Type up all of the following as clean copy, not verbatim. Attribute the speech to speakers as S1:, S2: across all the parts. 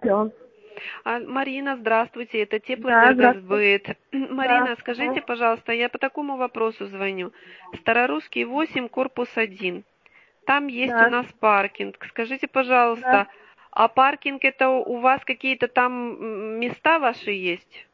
S1: Алло.
S2: Марина, здравствуйте, это
S1: Да, здравствуйте.
S2: Теплоэнергосбыт.
S1: Да.
S2: Марина,
S1: Ага.
S2: скажите, пожалуйста, я по такому вопросу звоню. Старорусский 8, корпус 1. Там есть у
S1: Да.
S2: нас паркинг. Скажите,
S1: Да.
S2: пожалуйста, а паркинг это у вас какие-то там места ваши есть?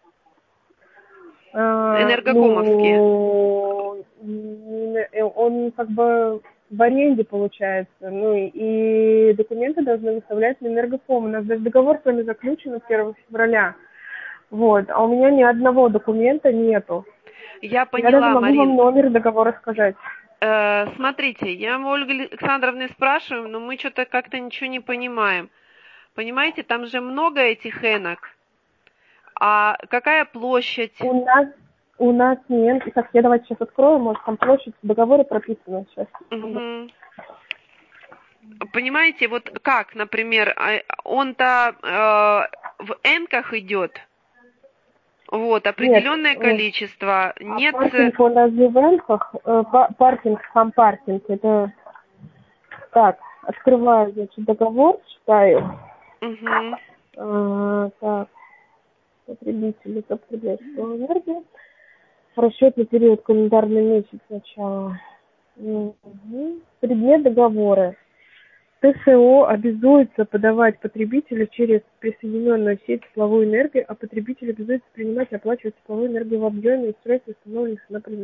S2: Энергокомовские.
S1: Ну, он как бы в аренде получается. Ну и документы должны выставлять на Энергоком. У нас даже договор с вами заключен от 1 февраля. Вот. А у меня ни одного документа нету.
S2: Я
S1: Я даже
S2: поняла,
S1: могу вам
S2: Марин.
S1: номер договора сказать.
S2: Смотрите, я у Ольги Александровны спрашиваю, но мы что-то как-то ничего не понимаем. Понимаете, там же много этих энок. А какая площадь?
S1: У нас нет. Так, я давайте сейчас открою, может там площадь в договоре прописана сейчас.
S2: Мгм. Понимаете, вот как, например, он-то в энках идет, вот,
S1: Нет,
S2: определенное количество,
S1: а
S2: нет...
S1: паркинг у нас в ивентах, паркинг, сам паркинг, это так, открываю, значит, договор, читаю.
S2: Мгм.
S1: Так, потребители потребляют энергию. Расчетный период календарный месяц начала. Предмет договора. ТСО обязуется подавать потребителю через присоединенную сеть тепловую энергию, а потребитель обязуется принимать и оплачивать тепловую энергию в объеме устройств, установленных на предмет.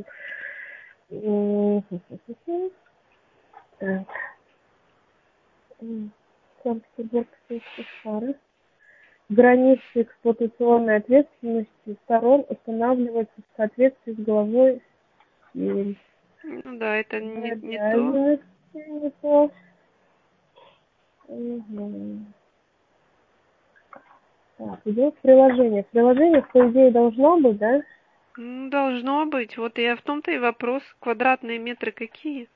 S1: Так. Санкт-Петербург, старых. Границы эксплуатационной ответственности сторон устанавливаются в соответствии с главой 7.
S2: Ну да, это не то.
S1: Обязанности не то. Угу. Так, идет приложение. Приложение, по идее, должно быть, да?
S2: Должно быть. Вот я в том-то и вопрос. Квадратные метры какие?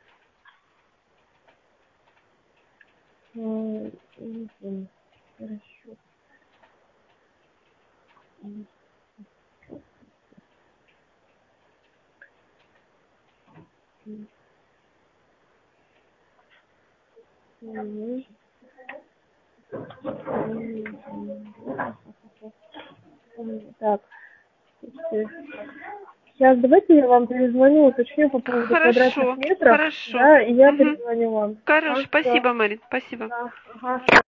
S1: Расчет. Так, сейчас давайте я вам перезвоню, уточню по поводу квадратных
S2: Хорошо,
S1: метров,
S2: хорошо.
S1: да, и я
S2: Мгм.
S1: перезвоню вам.
S2: Хорошо,
S1: Все.
S2: спасибо, Марин, спасибо.
S1: Да, ага.